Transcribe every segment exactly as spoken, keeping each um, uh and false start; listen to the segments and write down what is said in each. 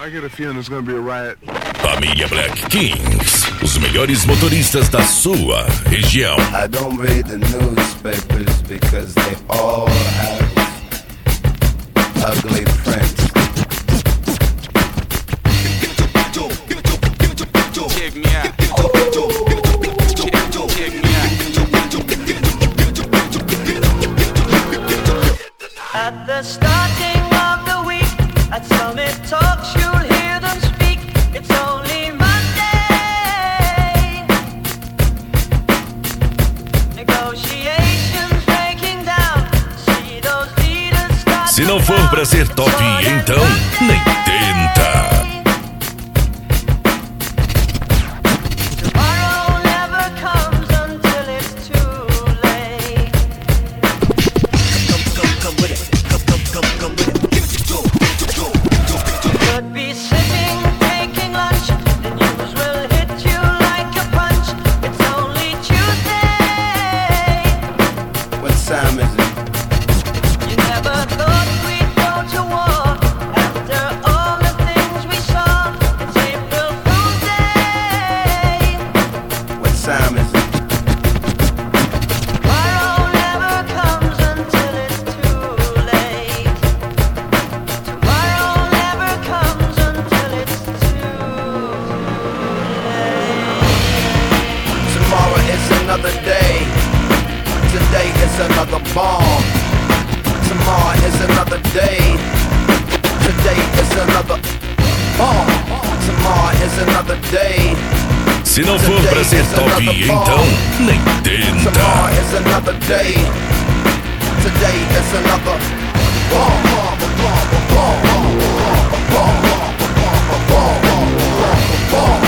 I get a feeling there's gonna be a riot. Família Black Kings, os melhores motoristas da sua região. I don't read the newspapers because they all have ugly prints. Check me out. Check me out. At the starting of the week, at Summit Talks, you'll hear them speak. It's only Monday. Negotiations breaking down. See those leaders start. Se não for pra ser top, então nem tenta. Tomorrow never comes until it's too late. Come, come, come with it. Come, come, come, come with it. Could be sitting, taking lunch. The news will hit you like a punch. It's only Tuesday. What time is it? You never thought we'd go to war after all the things we saw. It's April Fool's Day. What time is it? Tomorrow never comes until it's too late. Tomorrow never comes until it's too late. Tomorrow is another day. Today is another bomb. Tomorrow is another day. Today is another bomb. Tomorrow is another day. Se não for pra ser top, então nem tenta. Tomorrow is another day. Today is another bomb. Bomb, bomb, bomb, bomb, bomb, bomb,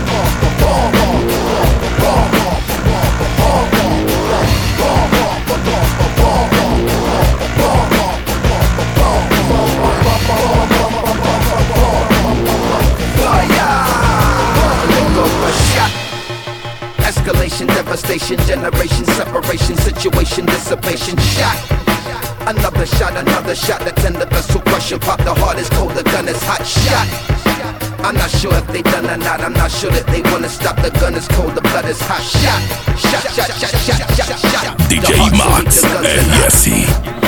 escalation, devastation, generation, separation, situation, dissipation, shot. Another shot, another shot, the tender vessel crushing, pop the heart is cold, the gun is hot, shot. I'm not sure if they done or not, I'm not sure that they wanna stop, the gun is cold, the blood is hot, shot. Shot, shot, shot, shot, shot, shot. D J Max, R S.